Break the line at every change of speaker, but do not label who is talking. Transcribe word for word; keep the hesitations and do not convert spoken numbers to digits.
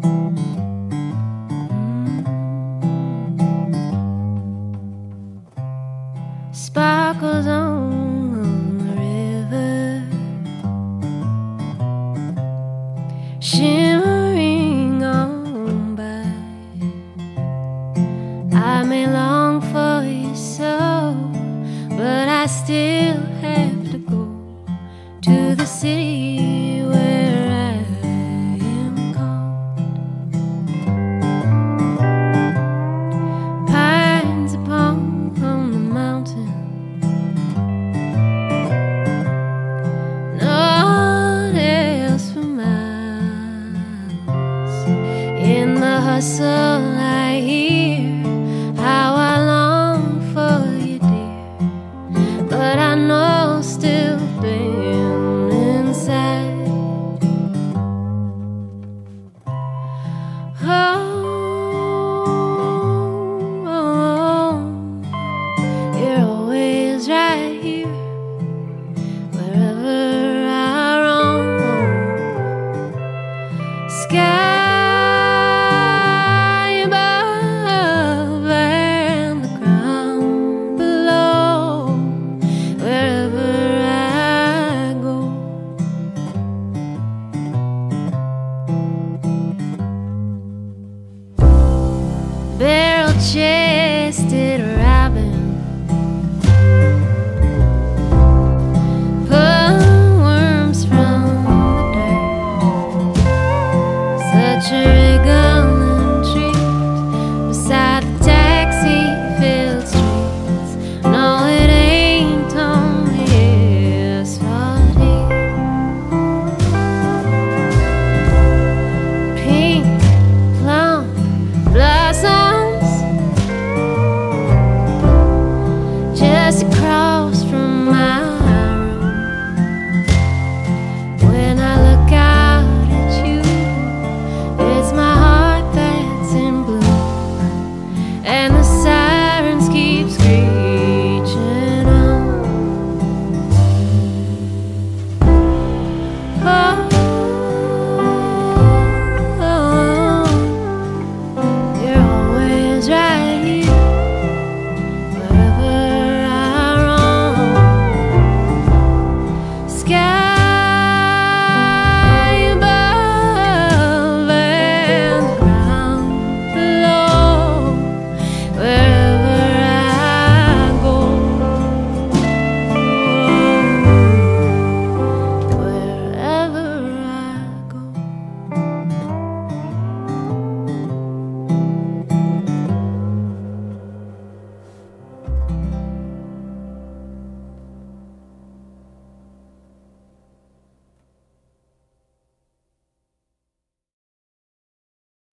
Sparkles on the river, shimmering on by. I may long for you so, but I still have to go to the city where I am called. Pines upon on the mountain, not else for miles. In the hustle I hear how I long for you, dear, but I know still down inside. Oh, oh, oh, you're always right here wherever I roam. Sky above and the ground below, wherever I go. Barrel-chested robin, pull worms from the dirt, such a